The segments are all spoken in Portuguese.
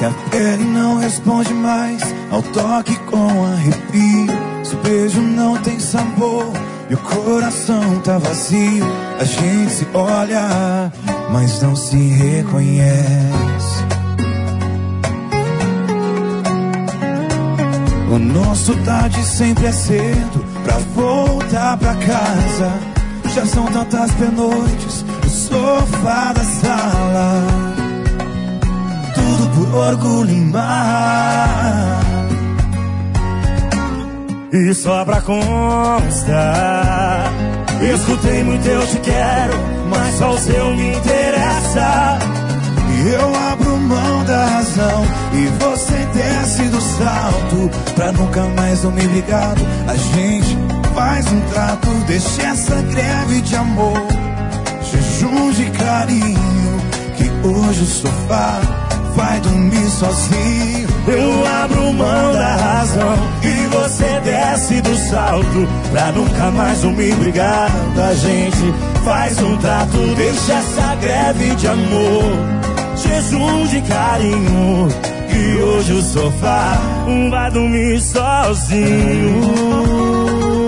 Se a pele não responde mais ao toque com arrepio, se o beijo não tem sabor e o coração tá vazio, a gente se olha, mas não se reconhece. O nosso tarde sempre é cedo pra voltar pra casa. Já são tantas pernoites no sofá da sala, tudo por orgulho e mar. E só pra constar, escutei muito eu te quero, mas só o seu me interessa. E eu abro mão da razão e você desce do salto, pra nunca mais eu me ligado. A gente faz um trato, deixa essa greve de amor, jejum de carinho, que hoje o sofá vai dormir sozinho. Eu abro mão da razão e você desce do salto, pra nunca mais eu me brigar. A gente faz um trato, deixa essa greve de amor, jejum de carinho, que hoje o sofá vai dormir sozinho.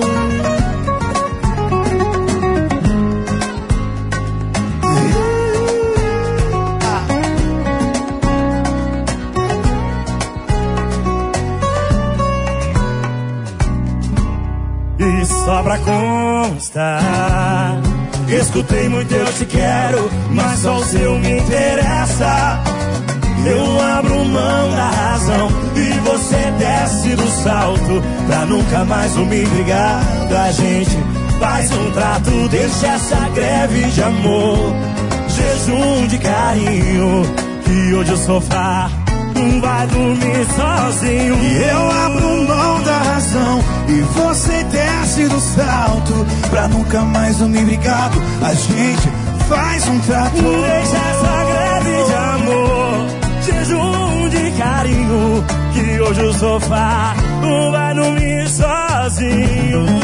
E só pra constar, escutei muito eu te quero, mas só o seu me interessa. Eu abro mão da razão e você desce do salto, pra nunca mais eu me brigar. A gente faz um trato, deixa essa greve de amor, jejum de carinho, que hoje o sofá vai dormir sozinho. E eu abro mão da razão e você desce do salto, pra nunca mais eu me brigado. A gente faz um trato, deixa essa greve de amor, jejum de carinho, que hoje o sofá vai dormir sozinho.